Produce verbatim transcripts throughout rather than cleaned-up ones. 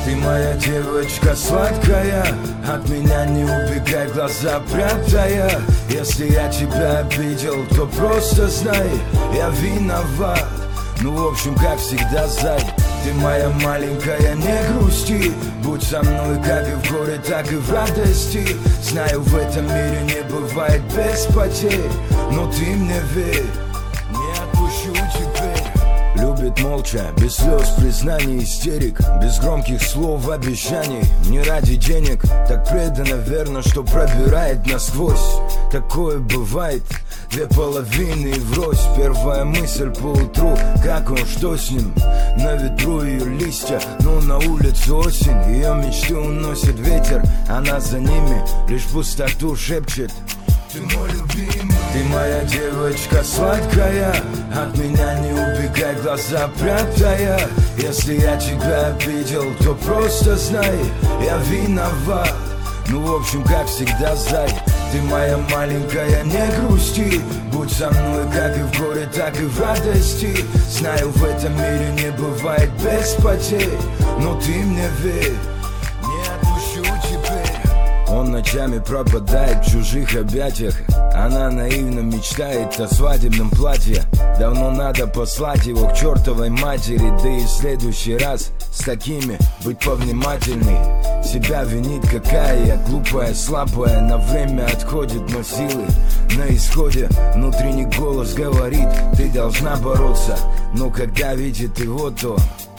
Ты моя девочка сладкая, от меня не убегай, глаза прятая. Если я тебя обидел, то просто знай, я виноват. Ну в общем, как всегда, зай, ты моя маленькая, не грусти. Будь со мной как и в горе, так и в радости. Знаю, в этом мире не бывает без потерь, но ты мне верь, не отпущу теперь. Любит молча, без слез, признаний, истерик, без громких слов, обещаний. Не ради денег, так преданно, верно, что пробирает насквозь. Такое бывает, две половины врозь. Первая мысль поутру, как он, что с ним. На ветру ее листья, но на улице осень. Ее мечты уносит ветер, она за ними лишь пустоту шепчет. Ты мой любимый, ты моя девочка сладкая, от меня не убегай, глаза прятая. Если я тебя обидел, то просто знай, я виноват. Ну в общем, как всегда, зай, ты моя маленькая, не грусти. Будь со мной как и в горе, так и в радости. Знаю, в этом мире не бывает без потерь, но ты мне верь, не отпущу теперь. Он ночами пропадает в чужих объятиях. Она наивно мечтает о свадебном платье. Давно надо послать его к чертовой матери. Да и в следующий раз с такими быть повнимательней. Себя винит, какая я глупая, слабая. На время отходит, но силы на исходе. Внутренний голос говорит, ты должна бороться. Но когда видит его, то...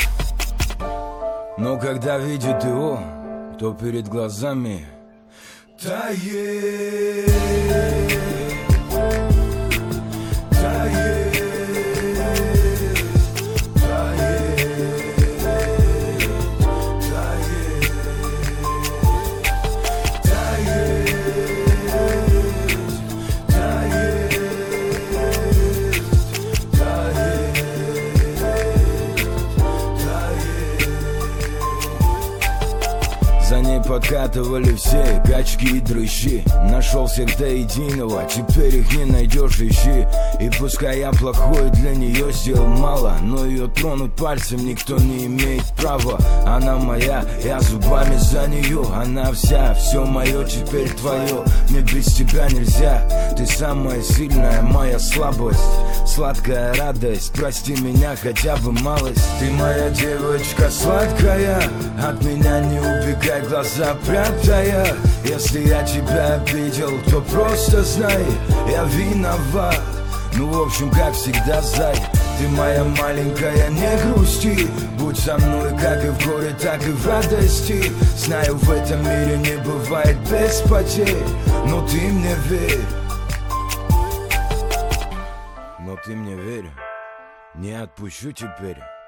Но когда видит его, то перед глазами тает, тает, за ней подкатывали все качки и дрыщи. Нашел всех до единого, теперь их не найдешь, ищи. И пускай я плохой, для нее сделал мало, но ее тронуть пальцем никто не имеет права. Она моя, я зубами за нее. Она вся, все мое теперь твое. Мне без тебя нельзя, ты самая сильная моя слабость. Сладкая радость, прости меня хотя бы малость. Ты моя девочка сладкая, от меня не убегай, глаза прятая. Если я тебя обидел, то просто знай, я виноват. Ну в общем, как всегда, зай, ты моя маленькая, не грусти. Будь со мной как и в горе, так и в радости. Знаю, в этом мире не бывает без потерь, но ты мне верь, но ты мне верь, не отпущу теперь.